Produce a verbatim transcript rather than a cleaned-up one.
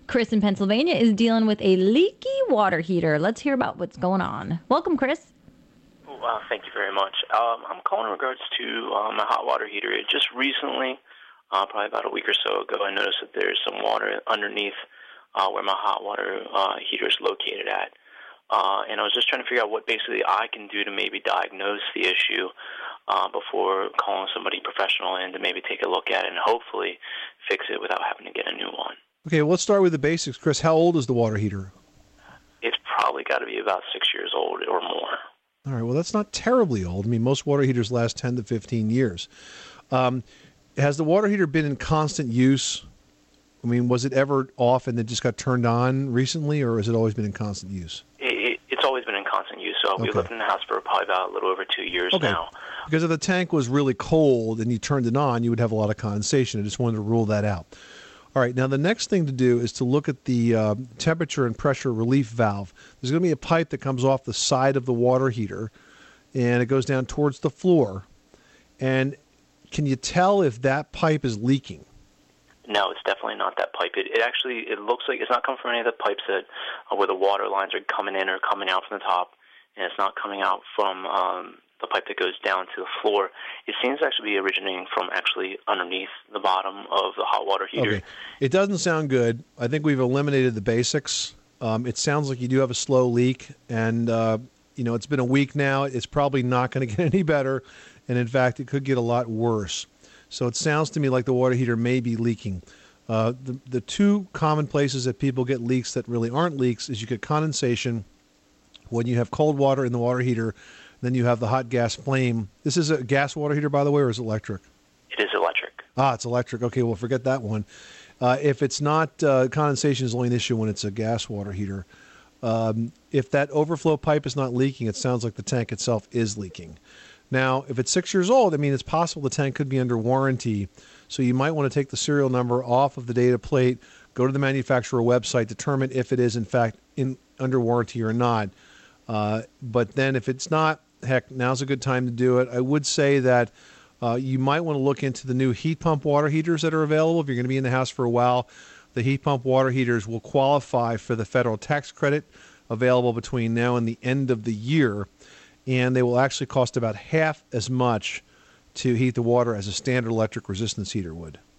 Chris in Pennsylvania is dealing with a leaky water heater. Let's hear about what's going on. Welcome, Chris. Uh, thank you very much. Um, I'm calling in regards to um, a hot water heater. It just recently, uh, probably about a week or so ago, I noticed that there's some water underneath uh, where my hot water uh, heater is located at. Uh, and I was just trying to figure out what basically I can do to maybe diagnose the issue uh, before calling somebody professional in to maybe take a look at it and hopefully fix it without having to get a new one. Okay, well, let's start with the basics. Chris, how old is the water heater? It's probably got to be about six years old or more. All right, well, that's not terribly old. I mean, most water heaters last ten to fifteen years. Um, has the water heater been in constant use? I mean, was it ever off and it just got turned on recently, or has it always been in constant use? It, it, it's always been in constant use. So Okay. we've lived in the house for probably about a little over two years Okay. now. Because if the tank was really cold and you turned it on, you would have a lot of condensation. I just wanted to rule that out. All right, now the next thing to do is to look at the uh, temperature and pressure relief valve. There's going to be a pipe that comes off the side of the water heater, and it goes down towards the floor. And can you tell if that pipe is leaking? No, it's definitely not that pipe. It, it actually, it looks like it's not coming from any of the pipes that uh, where the water lines are coming in or coming out from the top, and it's not coming out from um, the pipe that goes down to the floor. It seems to actually be originating from actually underneath the bottom of the hot water heater. Okay. It doesn't sound good. I think we've eliminated the basics. Um, it sounds like you do have a slow leak, and uh, you know, it's been a week now. It's probably not going to get any better, and in fact, it could get a lot worse. So it sounds to me like the water heater may be leaking. Uh, the, the two common places that people get leaks that really aren't leaks is you get condensation when you have cold water in the water heater. Then you have the hot gas flame. This is a gas water heater, by the way, or is it electric? It is electric. Ah, it's electric. Okay, well, forget that one. Uh, if it's not, uh, condensation is only an issue when it's a gas water heater. Um, if that overflow pipe is not leaking, it sounds like the tank itself is leaking. Now, if it's six years old, I mean, it's possible the tank could be under warranty. So you might want to take the serial number off of the data plate, go to the manufacturer website, determine if it is, in fact, in under warranty or not. Uh, but then if it's not, heck, now's a good time to do it. I would say that uh, you might want to look into the new heat pump water heaters that are available. If you're going to be in the house for a while, the heat pump water heaters will qualify for the federal tax credit available between now and the end of the year, and they will actually cost about half as much to heat the water as a standard electric resistance heater would.